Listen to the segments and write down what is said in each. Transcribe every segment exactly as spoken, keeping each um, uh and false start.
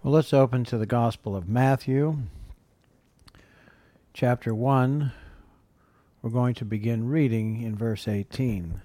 Well, let's open to the Gospel of Matthew, chapter one. We're going to begin reading in verse eighteen.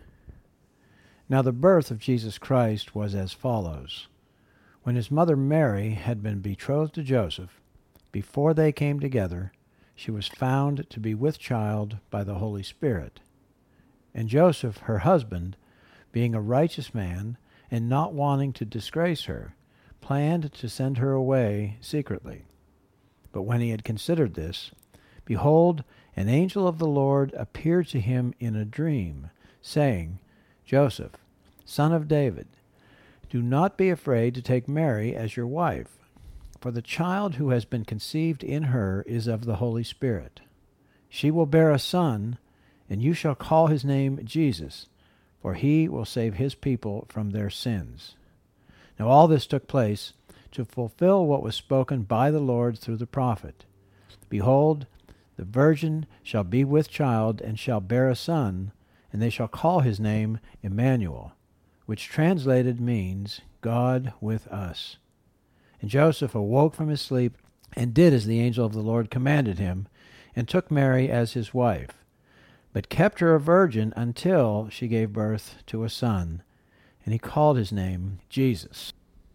Now the birth of Jesus Christ was as follows. When his mother Mary had been betrothed to Joseph, before they came together, she was found to be with child by the Holy Spirit. And Joseph, her husband, being a righteous man, and not wanting to disgrace her, planned to send her away secretly. But when he had considered this, behold, an angel of the Lord appeared to him in a dream, saying, Joseph, son of David, do not be afraid to take Mary as your wife, for the child who has been conceived in her is of the Holy Spirit. She will bear a son, and you shall call his name Jesus, for he will save his people from their sins. Now all this took place to fulfill what was spoken by the Lord through the prophet. Behold, the virgin shall be with child, and shall bear a son, and they shall call his name Emmanuel, which translated means God with us. And Joseph awoke from his sleep, and did as the angel of the Lord commanded him, and took Mary as his wife, but kept her a virgin until she gave birth to a son, and he called his name Jesus.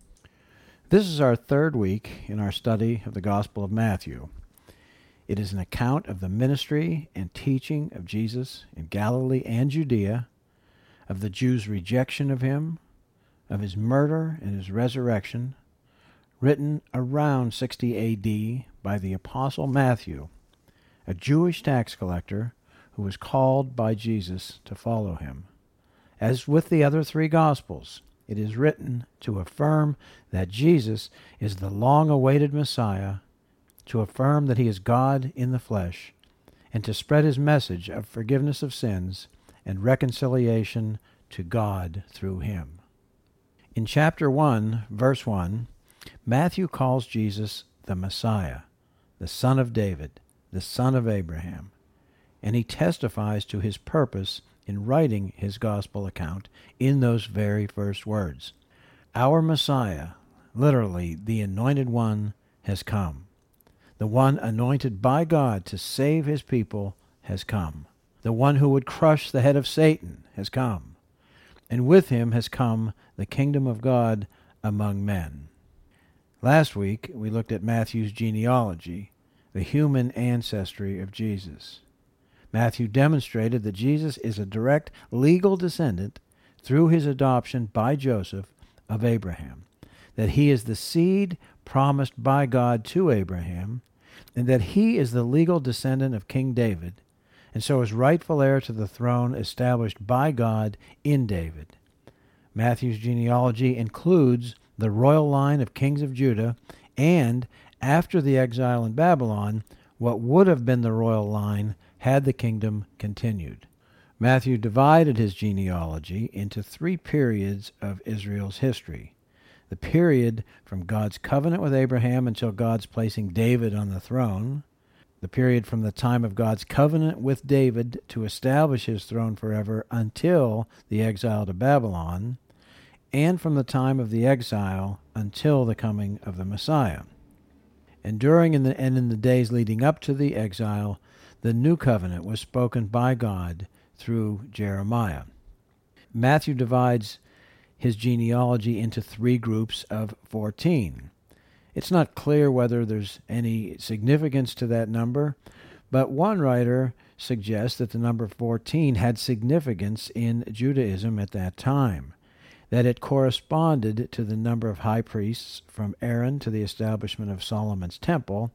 This is our third week in our study of the Gospel of Matthew. It is an account of the ministry and teaching of Jesus in Galilee and Judea, of the Jews' rejection of him, of his murder and his resurrection, written around sixty A D by the Apostle Matthew, a Jewish tax collector who was called by Jesus to follow him. As with the other three Gospels, it is written to affirm that Jesus is the long-awaited Messiah, to affirm that he is God in the flesh, and to spread his message of forgiveness of sins and reconciliation to God through him. In chapter one, verse one, Matthew calls Jesus the Messiah, the Son of David, the Son of Abraham, and he testifies to his purpose in writing his gospel account in those very first words. Our Messiah, literally the Anointed One, has come. The one anointed by God to save his people has come. The one who would crush the head of Satan has come. And with him has come the kingdom of God among men. Last week we looked at Matthew's genealogy, the human ancestry of Jesus. Matthew demonstrated that Jesus is a direct legal descendant through his adoption by Joseph of Abraham, that he is the seed promised by God to Abraham, and that he is the legal descendant of King David, and so is rightful heir to the throne established by God in David. Matthew's genealogy includes the royal line of kings of Judah, and, after the exile in Babylon, what would have been the royal line had the kingdom continued. Matthew divided his genealogy into three periods of Israel's history. The period from God's covenant with Abraham until God's placing David on the throne, the period from the time of God's covenant with David to establish his throne forever until the exile to Babylon, and from the time of the exile until the coming of the Messiah. And during and, the, and in the days leading up to the exile, the new covenant was spoken by God through Jeremiah. Matthew divides his genealogy into three groups of fourteen. It's not clear whether there's any significance to that number, but one writer suggests that the number fourteen had significance in Judaism at that time, that it corresponded to the number of high priests from Aaron to the establishment of Solomon's temple,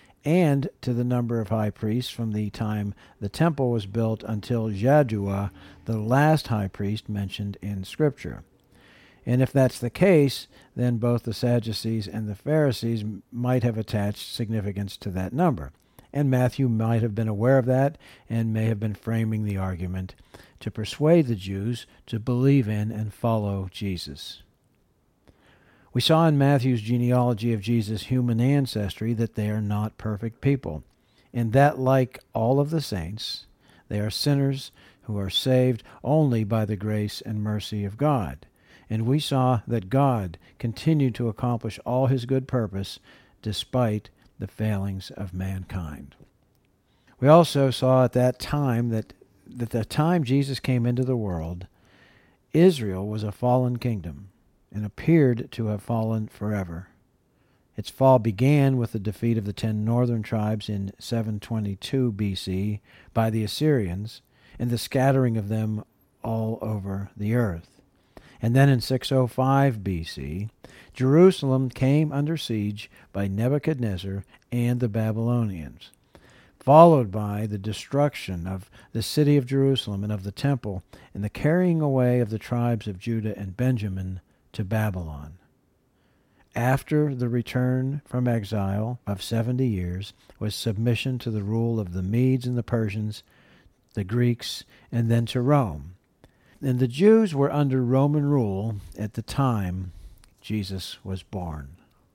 and to the number of high priests from the time the temple was built until Jaddua, the last high priest mentioned in Scripture. And if that's the case, then both the Sadducees and the Pharisees might have attached significance to that number. And Matthew might have been aware of that and may have been framing the argument to persuade the Jews to believe in and follow Jesus. We saw in Matthew's genealogy of Jesus' human ancestry that they are not perfect people, and that, like all of the saints, they are sinners who are saved only by the grace and mercy of God. and we saw that God continued to accomplish all his good purpose despite the failings of mankind. We also saw at that time that at the time Jesus came into the world, Israel was a fallen kingdom and appeared to have fallen forever. Its fall began with the defeat of the ten northern tribes in seven twenty-two B C by the Assyrians and the scattering of them all over the earth. And then in six oh five B C, Jerusalem came under siege by Nebuchadnezzar and the Babylonians, followed by the destruction of the city of Jerusalem and of the temple and the carrying away of the tribes of Judah and Benjamin to Babylon. After the return from exile of seventy years was submission to the rule of the Medes and the Persians, the Greeks, and then to Rome. And the Jews were under Roman rule at the time Jesus was born.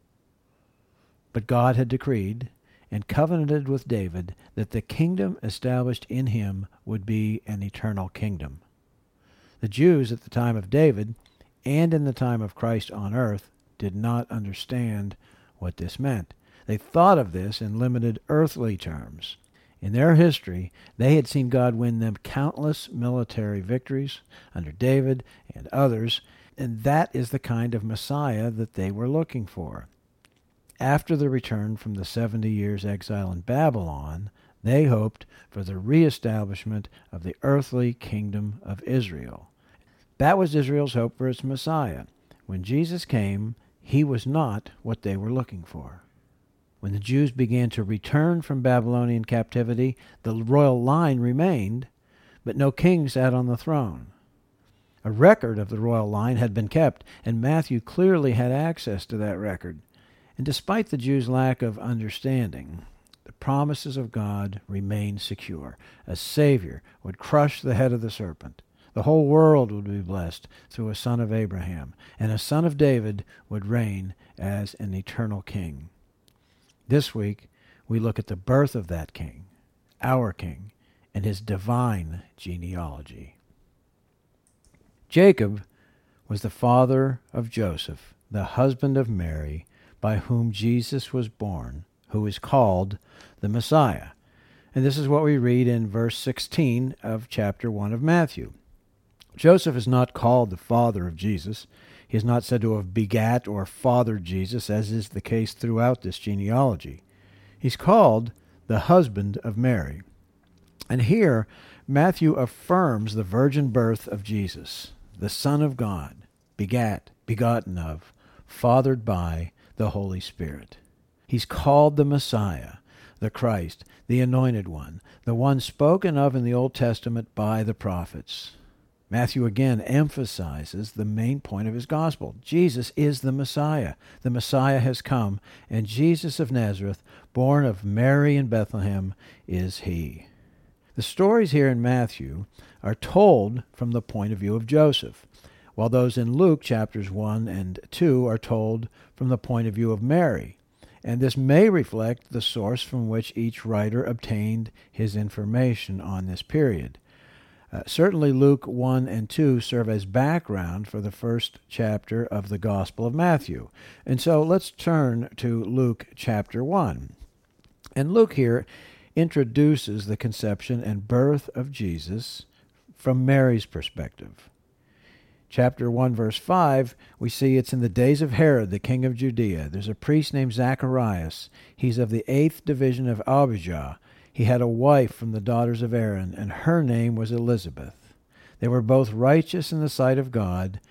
But God had decreed and covenanted with David that the kingdom established in him would be an eternal kingdom. The Jews at the time of David and in the time of Christ on earth did not understand what this meant. They thought of this in limited earthly terms. In their history, they had seen God win them countless military victories under David and others, and that is the kind of Messiah that they were looking for. After the return from the seventy years exile in Babylon, they hoped for the reestablishment of the earthly kingdom of Israel. That was Israel's hope for its Messiah. When Jesus came, he was not what they were looking for. When the Jews began to return from Babylonian captivity, the royal line remained, but no king sat on the throne. A record of the royal line had been kept, and Matthew clearly had access to that record. And despite the Jews' lack of understanding, the promises of God remained secure. A Savior would crush the head of the serpent. The whole world would be blessed through a son of Abraham, and a son of David would reign as an eternal king. This week, we look at the birth of that king, our king, and his divine genealogy. Jacob was the father of Joseph, the husband of Mary, by whom Jesus was born, who is called the Messiah. And this is what we read in verse sixteen of chapter one of Matthew. Joseph is not called the father of Jesus. He is not said to have begat or fathered Jesus, as is the case throughout this genealogy. He's called the husband of Mary. And here, Matthew affirms the virgin birth of Jesus, the Son of God, begat, begotten of, fathered by the Holy Spirit. He's called the Messiah, the Christ, the Anointed One, the one spoken of in the Old Testament by the prophets. Matthew again emphasizes the main point of his gospel. Jesus is the Messiah. The Messiah has come, and Jesus of Nazareth, born of Mary in Bethlehem, is he. The stories here in Matthew are told from the point of view of Joseph, while those in Luke chapters one and two are told from the point of view of Mary. And this may reflect the source from which each writer obtained his information on this period. Uh, certainly Luke one and two serve as background for the first chapter of the Gospel of Matthew. And so let's turn to Luke chapter one. And Luke here introduces the conception and birth of Jesus from Mary's perspective. Chapter one, verse five, we see it's in the days of Herod, the king of Judea. There's a priest named Zacharias. He's of the eighth division of Abijah. He had a wife from the daughters of Aaron, and her name was Elizabeth. They were both righteous in the sight of God,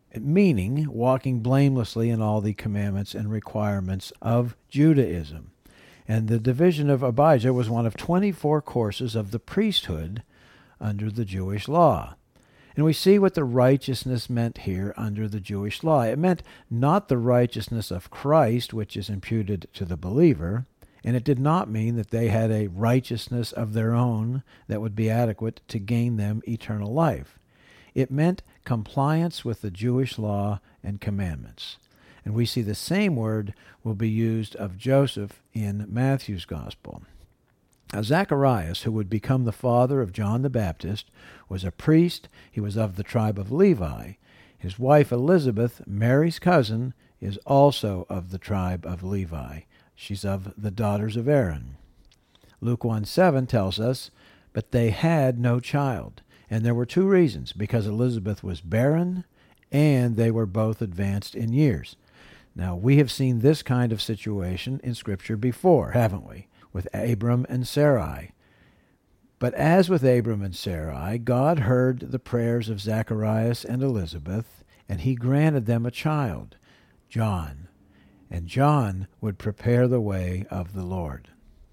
meaning walking blamelessly in all the commandments and requirements of Judaism. And the division of Abijah was one of twenty-four courses of the priesthood under the Jewish law. And we see what the righteousness meant here under the Jewish law. It meant not the righteousness of Christ, which is imputed to the believer, and it did not mean that they had a righteousness of their own that would be adequate to gain them eternal life. It meant compliance with the Jewish law and commandments. And we see the same word will be used of Joseph in Matthew's Gospel. Now, Zacharias, who would become the father of John the Baptist, was a priest. He was of the tribe of Levi. His wife Elizabeth, Mary's cousin, is also of the tribe of Levi. She's of the daughters of Aaron. Luke one seven tells us, "But they had no child." And there were two reasons, because Elizabeth was barren and they were both advanced in years. Now, we have seen this kind of situation in Scripture before, haven't we? With Abram and Sarai. But as with Abram and Sarai, God heard the prayers of Zacharias and Elizabeth, and he granted them a child, John. And John would prepare the way of the Lord.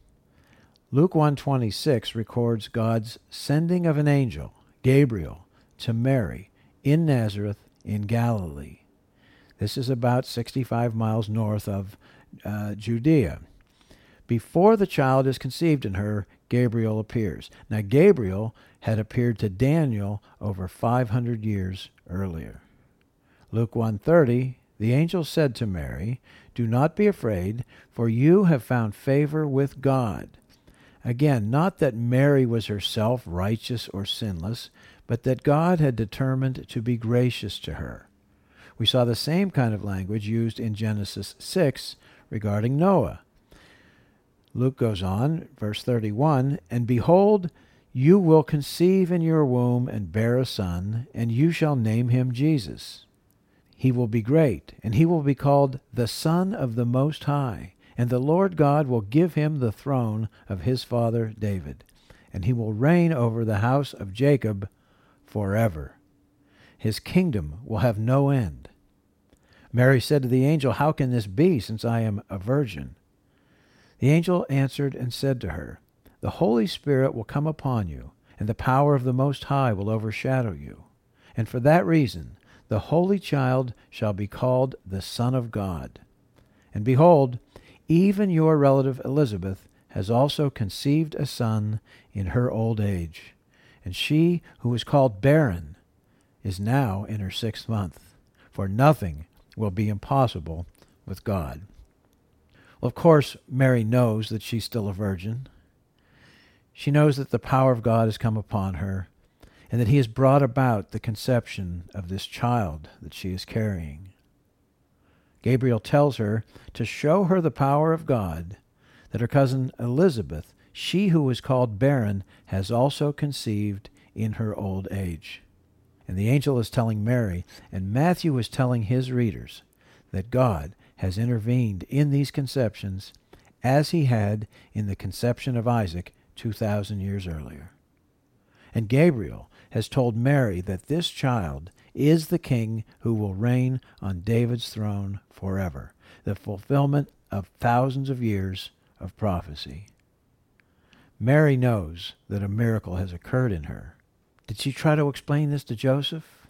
Luke one twenty-six records God's sending of an angel, Gabriel, to Mary in Nazareth in Galilee. This is about sixty-five miles north of uh, Judea. Before the child is conceived in her, Gabriel appears. Now, Gabriel had appeared to Daniel over five hundred years earlier. Luke one thirty, the angel said to Mary, "Do not be afraid, for you have found favor with God." Again, not that Mary was herself righteous or sinless, but that God had determined to be gracious to her. We saw the same kind of language used in Genesis six regarding Noah. Luke goes on, verse thirty-one, "And behold, you will conceive in your womb and bear a son, and you shall name him Jesus. He will be great, and he will be called the Son of the Most High. And the Lord God will give him the throne of his father David, and he will reign over the house of Jacob forever. His kingdom will have no end." Mary said to the angel, "How can this be, since I am a virgin?" The angel answered and said to her, "The Holy Spirit will come upon you, and the power of the Most High will overshadow you. And for that reason the Holy Child shall be called the Son of God. And behold, even your relative Elizabeth has also conceived a son in her old age, and she who was called barren is now in her sixth month, for nothing will be impossible with God." Well, of course, Mary knows that she's still a virgin. She knows that the power of God has come upon her, and that he has brought about the conception of this child that she is carrying. Gabriel tells her to show her the power of God, that her cousin Elizabeth, she who was called barren, has also conceived in her old age. And the angel is telling Mary, and Matthew is telling his readers, that God has intervened in these conceptions as he had in the conception of Isaac two thousand years earlier. And Gabriel has told Mary that this child is the king who will reign on David's throne forever, the fulfillment of thousands of years of prophecy. Mary knows that a miracle has occurred in her. Did she try to explain this to Joseph?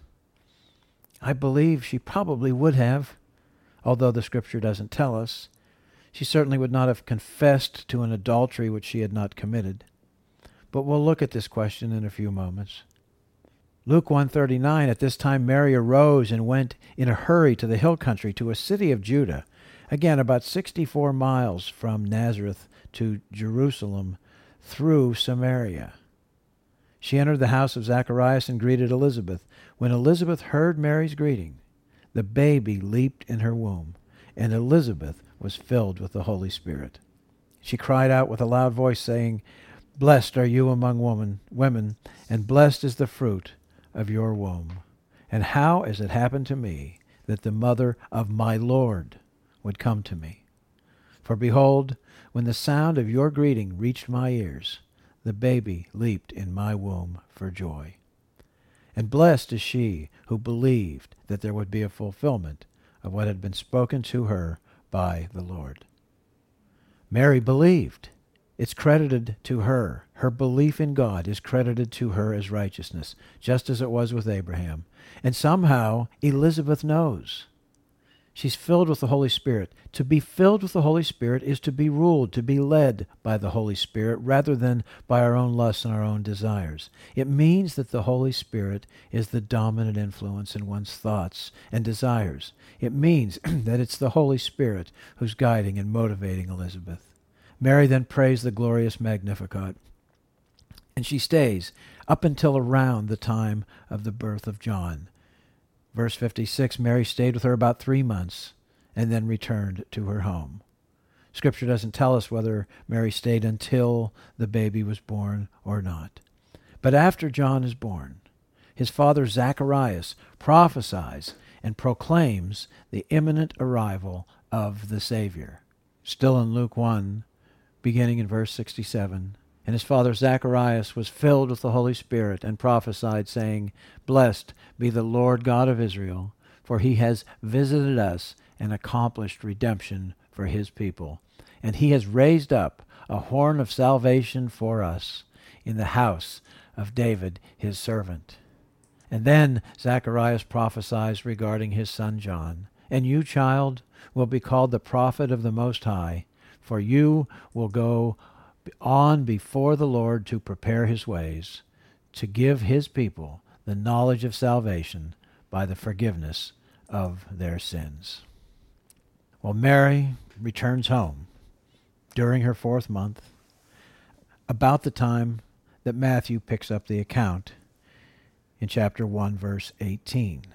I believe she probably would have, although the Scripture doesn't tell us. She certainly would not have confessed to an adultery which she had not committed. But we'll look at this question in a few moments. Luke one thirty-nine, "At this time Mary arose and went in a hurry to the hill country, to a city of Judah," again about sixty-four miles from Nazareth to Jerusalem, through Samaria. She entered the house of Zacharias and greeted Elizabeth. When Elizabeth heard Mary's greeting, the baby leaped in her womb, and Elizabeth was filled with the Holy Spirit. She cried out with a loud voice, saying, "Blessed are you among woman, women, and blessed is the fruit of your womb. And how has it happened to me that the mother of my Lord would come to me? For behold, when the sound of your greeting reached my ears, the baby leaped in my womb for joy. And blessed is she who believed that there would be a fulfillment of what had been spoken to her by the Lord." Mary believed. It's credited to her. Her belief in God is credited to her as righteousness, just as it was with Abraham. And somehow Elizabeth knows. She's filled with the Holy Spirit. To be filled with the Holy Spirit is to be ruled, to be led by the Holy Spirit, rather than by our own lusts and our own desires. It means that the Holy Spirit is the dominant influence in one's thoughts and desires. It means that it's the Holy Spirit who's guiding and motivating Elizabeth. Mary then prays the glorious Magnificat, and she stays up until around the time of the birth of John. Verse fifty-six, Mary stayed with her about three months and then returned to her home. Scripture doesn't tell us whether Mary stayed until the baby was born or not. But after John is born, his father Zacharias prophesies and proclaims the imminent arrival of the Savior. Still in Luke one, beginning in verse sixty-seven, and his father Zacharias was filled with the Holy Spirit and prophesied, saying, Blessed be the Lord God of Israel, for he has visited us and accomplished redemption for his people. And he has raised up a horn of salvation for us in the house of David his servant. And then Zacharias prophesies regarding his son John, And you, child, will be called the prophet of the Most High, for you will go on before the Lord to prepare his ways, to give his people the knowledge of salvation by the forgiveness of their sins. Well, Mary returns home during her fourth month, about the time that Matthew picks up the account in chapter one, verse eighteen.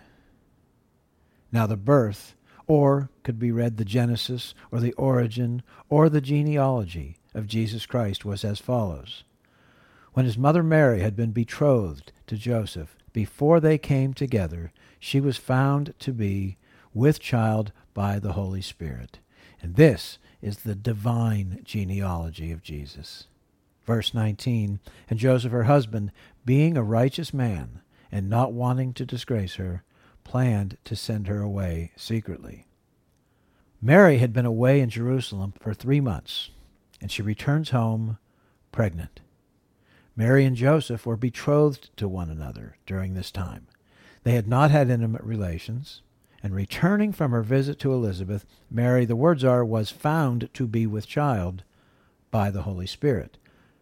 Now the birth, or could be read the genesis, or the origin, or the genealogy of Jesus Christ was as follows. When his mother Mary had been betrothed to Joseph, before they came together, she was found to be with child by the Holy Spirit. And this is the divine genealogy of Jesus. Verse nineteen, And Joseph her husband, being a righteous man, and not wanting to disgrace her, planned to send her away secretly. Mary had been away in Jerusalem for three months, and she returns home pregnant. Mary and Joseph were betrothed to one another during this time. They had not had intimate relations, and returning from her visit to Elizabeth, Mary, the words are, was found to be with child by the Holy Spirit.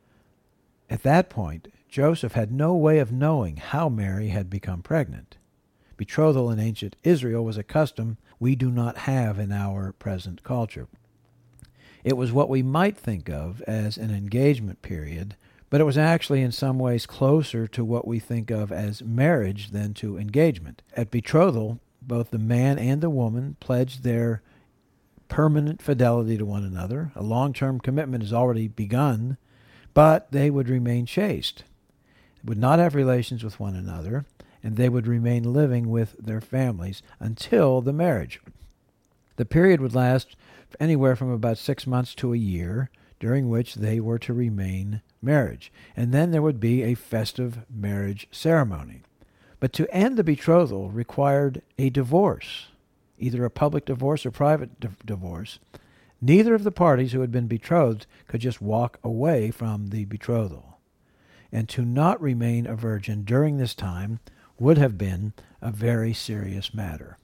At that point, Joseph had no way of knowing how Mary had become pregnant. Betrothal in ancient Israel was a custom we do not have in our present culture. It was what we might think of as an engagement period, but it was actually in some ways closer to what we think of as marriage than to engagement. At betrothal, both the man and the woman pledged their permanent fidelity to one another. A long-term commitment has already begun, but they would remain chaste, would not have relations with one another, and they would remain living with their families until the marriage. The period would last anywhere from about six months to a year, during which they were to remain marriage. And then there would be a festive marriage ceremony. But to end the betrothal required a divorce, either a public divorce or private di- divorce. Neither of the parties who had been betrothed could just walk away from the betrothal. And to not remain a virgin during this time would have been a very serious matter.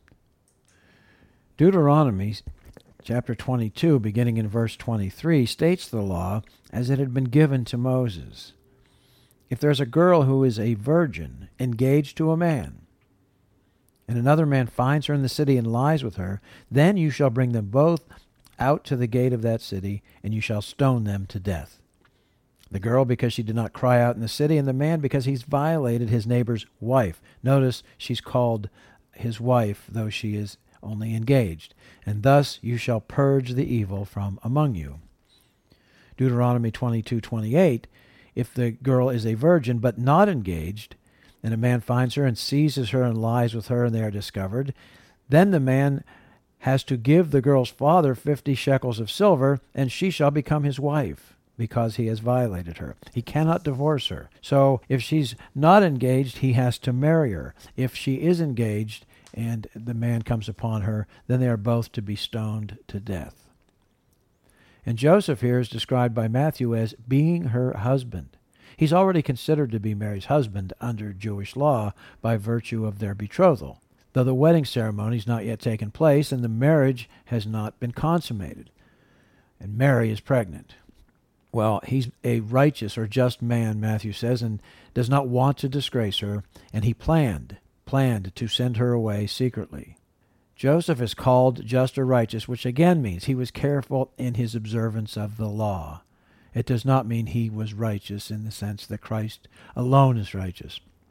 Deuteronomy chapter twenty-two, beginning in verse twenty-three, states the law as it had been given to Moses. If there's a girl who is a virgin engaged to a man, and another man finds her in the city and lies with her, then you shall bring them both out to the gate of that city, and you shall stone them to death. The girl because she did not cry out in the city, and the man because he's violated his neighbor's wife. Notice she's called his wife, though she is only engaged. And thus you shall purge the evil from among you. Deuteronomy twenty-two twenty-eight, if the girl is a virgin but not engaged, and a man finds her and seizes her and lies with her, and they are discovered, then the man has to give the girl's father fifty shekels of silver, and she shall become his wife, because he has violated her. He cannot divorce her. So if she's not engaged, he has to marry her. If she is engaged and the man comes upon her, then they are both to be stoned to death. And Joseph here is described by Matthew as being her husband. He's already considered to be Mary's husband under Jewish law by virtue of their betrothal, though the wedding ceremony has not yet taken place and the marriage has not been consummated. And Mary is pregnant. Well, he's a righteous or just man, Matthew says, and does not want to disgrace her, and he planned, planned to send her away secretly. Joseph is called just or righteous, which again means he was careful in his observance of the law. It does not mean he was righteous in the sense that Christ alone is righteous.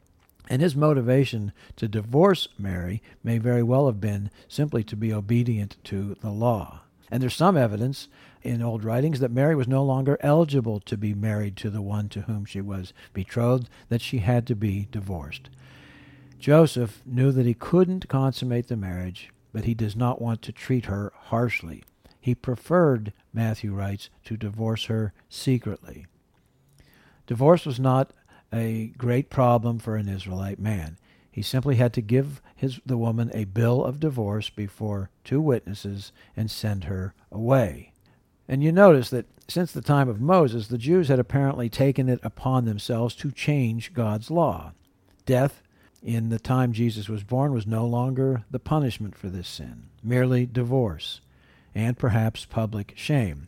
And his motivation to divorce Mary may very well have been simply to be obedient to the law. And there's some evidence in old writings that Mary was no longer eligible to be married to the one to whom she was betrothed, that she had to be divorced. Joseph knew that he couldn't consummate the marriage, but he does not want to treat her harshly. He preferred, Matthew writes, to divorce her secretly. Divorce was not a great problem for an Israelite man. He simply had to give his the woman a bill of divorce before two witnesses and send her away. And you notice that since the time of Moses, the Jews had apparently taken it upon themselves to change God's law. Death in the time Jesus was born was no longer the punishment for this sin, merely divorce and perhaps public shame.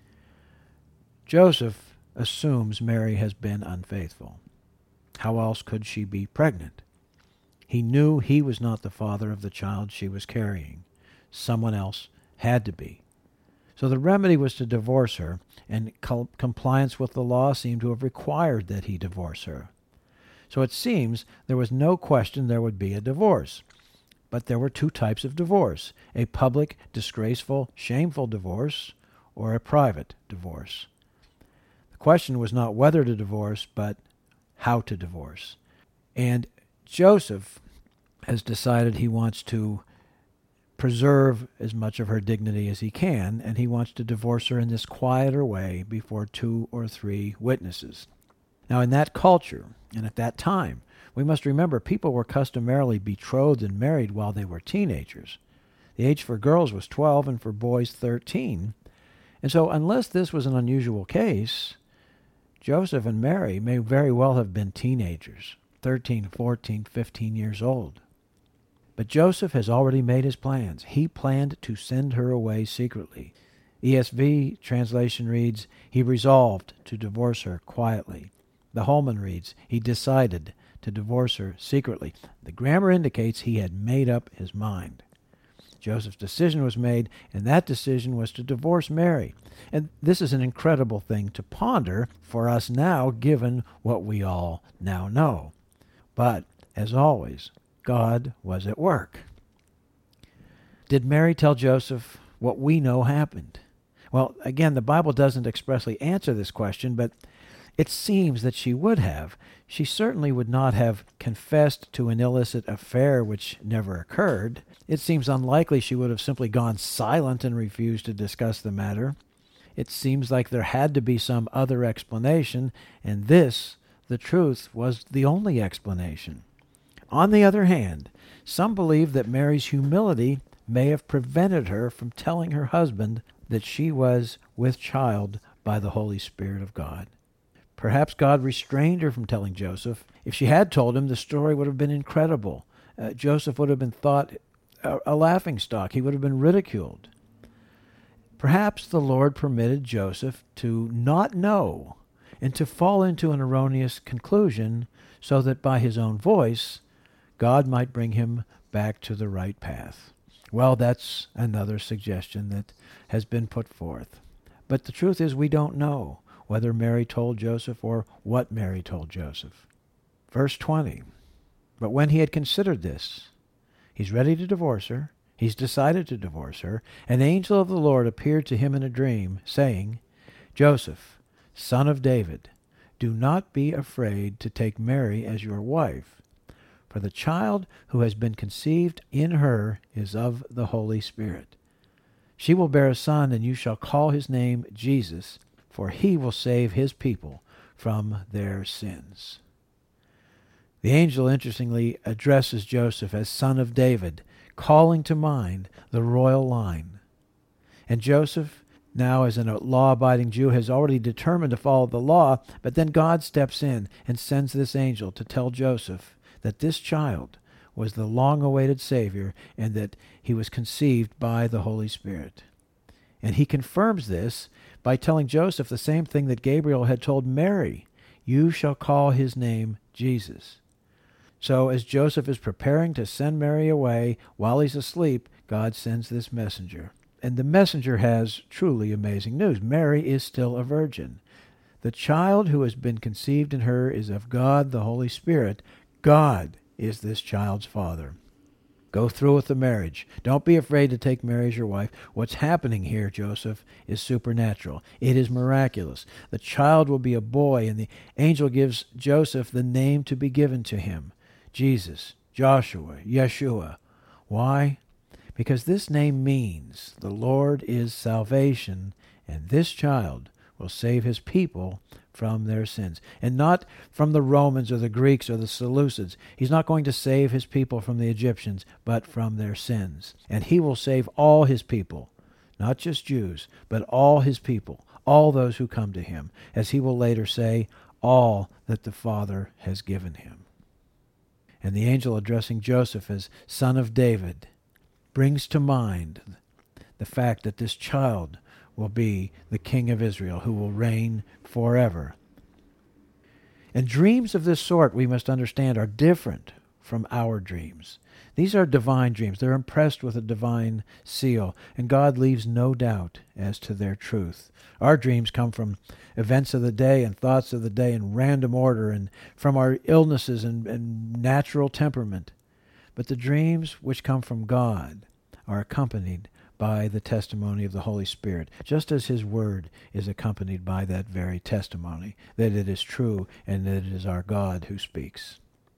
Joseph assumes Mary has been unfaithful. How else could she be pregnant? He knew he was not the father of the child she was carrying. Someone else had to be. So the remedy was to divorce her, and co- compliance with the law seemed to have required that he divorce her. So it seems there was no question there would be a divorce. But there were two types of divorce: a public, disgraceful, shameful divorce, or a private divorce. The question was not whether to divorce, but how to divorce. And Joseph has decided he wants to preserve as much of her dignity as he can, and he wants to divorce her in this quieter way before two or three witnesses. Now, in that culture, and at that time, we must remember people were customarily betrothed and married while they were teenagers. The age for girls was twelve and for boys thirteen. And so unless this was an unusual case, Joseph and Mary may very well have been teenagers, thirteen, fourteen, fifteen years old. But Joseph has already made his plans. He planned to send her away secretly. E S V translation reads, he resolved to divorce her quietly. The Holman reads, he decided to divorce her secretly. The grammar indicates he had made up his mind. Joseph's decision was made, and that decision was to divorce Mary. And this is an incredible thing to ponder for us now, given what we all now know. But, as always, God was at work. Did Mary tell Joseph what we know happened? Well, again, the Bible doesn't expressly answer this question, but it seems that she would have. She certainly would not have confessed to an illicit affair which never occurred. It seems unlikely she would have simply gone silent and refused to discuss the matter. It seems like there had to be some other explanation, and this, the truth, was the only explanation. On the other hand, some believe that Mary's humility may have prevented her from telling her husband that she was with child by the Holy Spirit of God. Perhaps God restrained her from telling Joseph. If she had told him, the story would have been incredible. Uh, Joseph would have been thought a, a laughingstock. He would have been ridiculed. Perhaps the Lord permitted Joseph to not know and to fall into an erroneous conclusion so that by his own voice, God might bring him back to the right path. Well, that's another suggestion that has been put forth. But the truth is we don't know whether Mary told Joseph or what Mary told Joseph. Verse twenty, but when he had considered this, he's ready to divorce her, he's decided to divorce her, an angel of the Lord appeared to him in a dream, saying, Joseph, son of David, do not be afraid to take Mary as your wife, for the child who has been conceived in her is of the Holy Spirit. She will bear a son, and you shall call his name Jesus, for he will save his people from their sins. The angel, interestingly, addresses Joseph as son of David, calling to mind the royal line. And Joseph, now as a law-abiding Jew, has already determined to follow the law, but then God steps in and sends this angel to tell Joseph that this child was the long-awaited Savior and that he was conceived by the Holy Spirit. And he confirms this by telling Joseph the same thing that Gabriel had told Mary, you shall call his name Jesus. So as Joseph is preparing to send Mary away while he's asleep, God sends this messenger. And the messenger has truly amazing news. Mary is still a virgin. The child who has been conceived in her is of God, the Holy Spirit. God is this child's father. Go through with the marriage. Don't be afraid to take Mary as your wife. What's happening here, Joseph, is supernatural. It is miraculous. The child will be a boy, and the angel gives Joseph the name to be given to him: Jesus, Joshua, Yeshua. Why? Because this name means the Lord is salvation, and this child will save his people from their sins. And not from the Romans or the Greeks or the Seleucids. He's not going to save his people from the Egyptians, but from their sins. And he will save all his people, not just Jews, but all his people, all those who come to him, as he will later say, all that the Father has given him. And the angel addressing Joseph as son of David brings to mind the fact that this child will be the king of Israel, who will reign forever. And dreams of this sort, we must understand, are different from our dreams. These are divine dreams. They're impressed with a divine seal, and God leaves no doubt as to their truth. Our dreams come from events of the day and thoughts of the day in random order, and from our illnesses and, and natural temperament. But the dreams which come from God are accompanied by the testimony of the Holy Spirit, just as his word is accompanied by that very testimony, that it is true and that it is our God who speaks.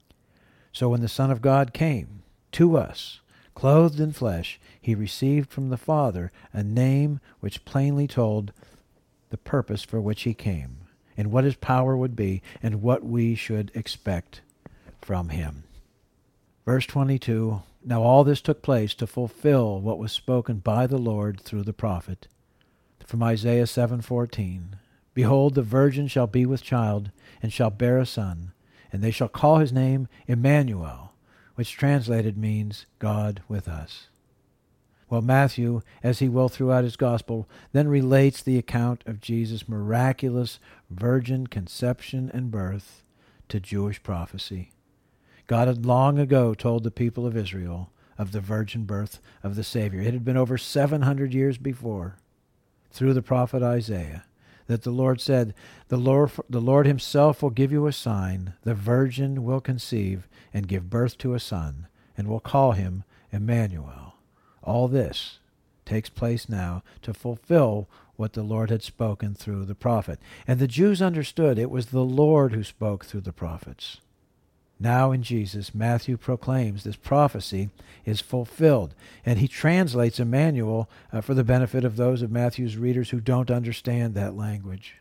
So when the Son of God came to us, clothed in flesh, he received from the Father a name which plainly told the purpose for which he came, and what his power would be, and what we should expect from him. Verse twenty-two, now all this took place to fulfill what was spoken by the Lord through the prophet. From Isaiah seven fourteen, behold, the virgin shall be with child, and shall bear a son, and they shall call his name Emmanuel, which translated means God with us. Well, Matthew, as he will throughout his gospel, then relates the account of Jesus' miraculous virgin conception and birth to Jewish prophecy. God had long ago told the people of Israel of the virgin birth of the Savior. It had been over seven hundred years before, through the prophet Isaiah, that the Lord said, the Lord, the Lord himself will give you a sign. The virgin will conceive and give birth to a son, and will call him Emmanuel. All this takes place now to fulfill what the Lord had spoken through the prophet. And the Jews understood it was the Lord who spoke through the prophets. Now in Jesus, Matthew proclaims this prophecy is fulfilled, and he translates Emmanuel uh, for the benefit of those of Matthew's readers who don't understand that language.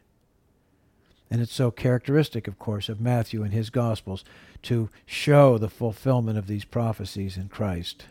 And it's so characteristic, of course, of Matthew and his Gospels to show the fulfillment of these prophecies in Christ.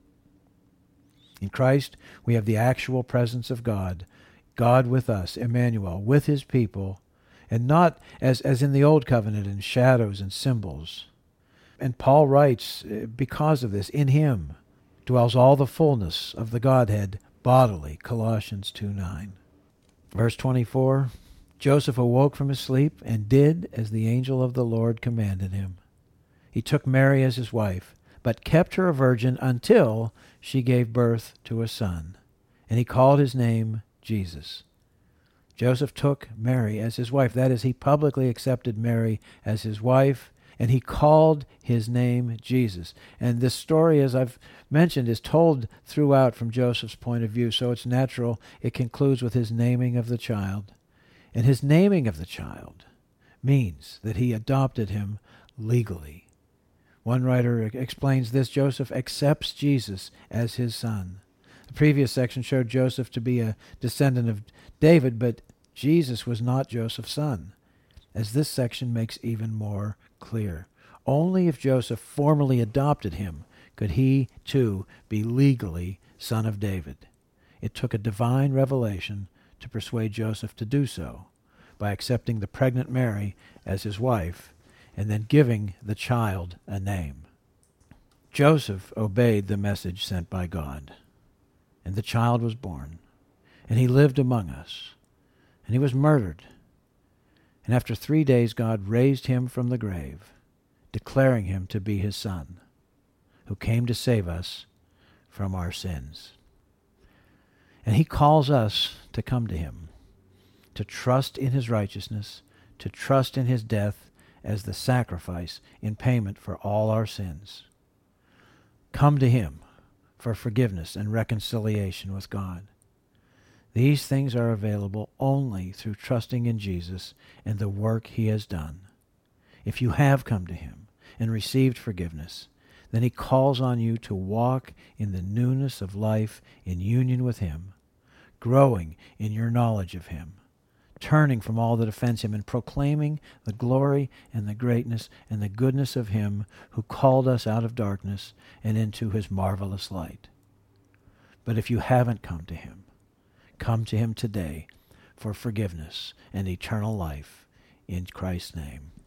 In Christ, we have the actual presence of God, God with us, Emmanuel, with his people, and not as, as in the Old Covenant in shadows and symbols. And Paul writes, because of this, in him dwells all the fullness of the Godhead bodily, Colossians two nine. Verse twenty-four, Joseph awoke from his sleep and did as the angel of the Lord commanded him. He took Mary as his wife, but kept her a virgin until she gave birth to a son, and he called his name Jesus. Joseph took Mary as his wife. That is, he publicly accepted Mary as his wife, and he called his name Jesus. And this story, as I've mentioned, is told throughout from Joseph's point of view, so it's natural it concludes with his naming of the child. And his naming of the child means that he adopted him legally. One writer explains this: Joseph accepts Jesus as his son. The previous section showed Joseph to be a descendant of David, but Jesus was not Joseph's son, as this section makes even more clear. Only if Joseph formally adopted him could he, too, be legally son of David. It took a divine revelation to persuade Joseph to do so, by accepting the pregnant Mary as his wife, and then giving the child a name. Joseph obeyed the message sent by God, and the child was born, and he lived among us, and he was murdered. And after three days God raised him from the grave, declaring him to be his son, who came to save us from our sins. And he calls us to come to him, to trust in his righteousness, to trust in his death as the sacrifice in payment for all our sins. Come to him for forgiveness and reconciliation with God. These things are available only through trusting in Jesus and the work he has done. If you have come to him and received forgiveness, then he calls on you to walk in the newness of life in union with him, growing in your knowledge of him, turning from all that offends him and proclaiming the glory and the greatness and the goodness of him who called us out of darkness and into his marvelous light. But if you haven't come to him, come to him today for forgiveness and eternal life in Christ's name.